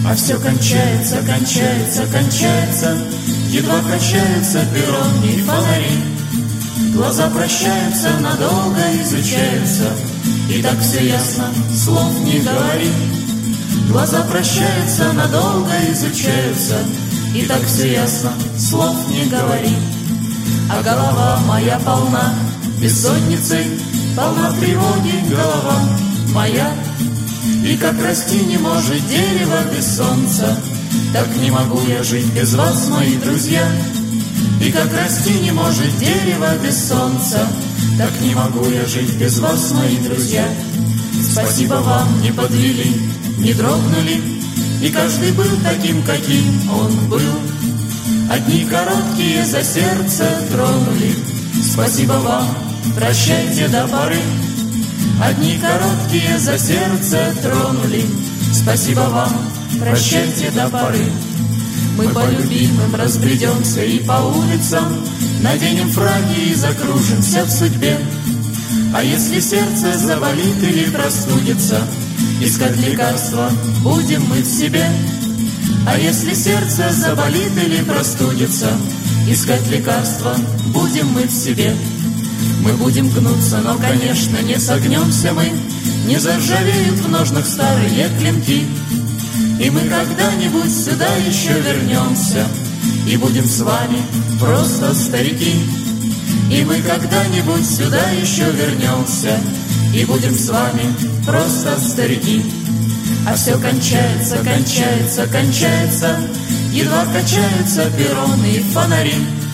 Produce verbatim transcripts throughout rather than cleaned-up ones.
А все кончается, кончается, кончается, едва качаются перроны и фонари. Глаза прощаются, надолго изучаются, и так все ясно, слов не говори. Глаза прощаются, надолго изучаются, и так все ясно, слов не говори. А голова моя полна бессонницей, полна тревоги голова моя. И как расти не может дерево без солнца, так не могу я жить без вас, мои друзья. И как расти не может дерево без солнца, так не могу я жить без вас, мои друзья. Спасибо вам, не подвели, не дрогнули, и каждый был таким, каким он был. Одни короткие за сердце тронули. Спасибо вам, прощайте до поры. Одни короткие за сердце тронули. Спасибо вам, прощайте до поры. Мы по любимым разбредемся и по улицам, наденем фраки и закружимся в судьбе. А если сердце заболит или простудится, искать лекарства будем мы в себе. А если сердце заболит или простудится, искать лекарства будем мы в себе. Мы будем гнуться, но, конечно, не согнемся мы, не заржавеют в ножнах старые клинки. И мы когда-нибудь сюда еще вернемся, и будем с вами просто старики. И мы когда-нибудь сюда еще вернемся, и будем с вами просто старики. А все кончается, кончается, кончается, едва качаются перроны и фонари.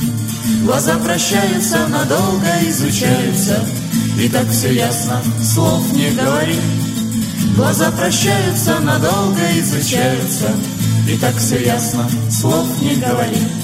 Глаза прощаются, надолго изучаются, и так все ясно, слов не говори. Глаза прощаются, надолго изучаются, и так все ясно, слов не говори.